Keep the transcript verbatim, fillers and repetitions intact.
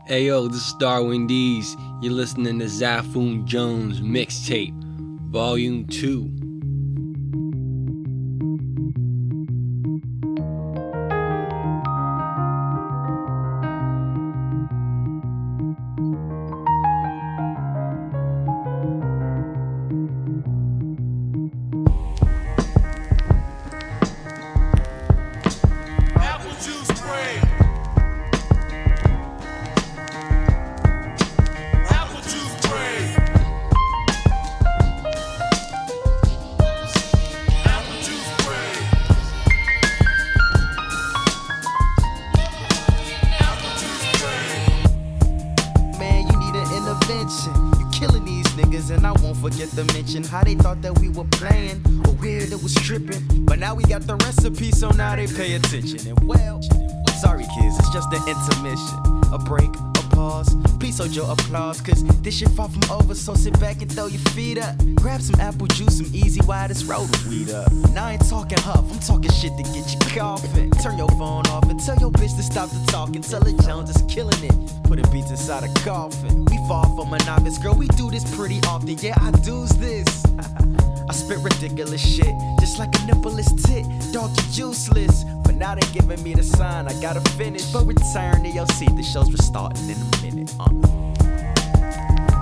Ayo, this is Darwin Dees. You're listening to Zafoon Jones Mixtape, Volume two. Forget to mention how they thought that we were playing, or weird it was tripping. But now we got the recipe, so now they pay attention. And well, sorry kids, it's just an intermission, a break, a pause. Please hold your applause, cause this shit far from over. So sit back and throw your feet up. Grab some apple juice, some easy widest road to weed up. Now I ain't talking huff, I'm talking shit to get you coughing. Turn your phone off and tell your bitch to stop the talking. Tell her Jones is killing it, putting beats inside a coffin. We fall from a novice, girl, we do this pretty often. Yeah, I do's this. I spit ridiculous shit, just like a nipple is tit. Dog, you useless. But now they giving me the sign, I gotta finish. But return to your seat, the show's restarting in a minute. Uh.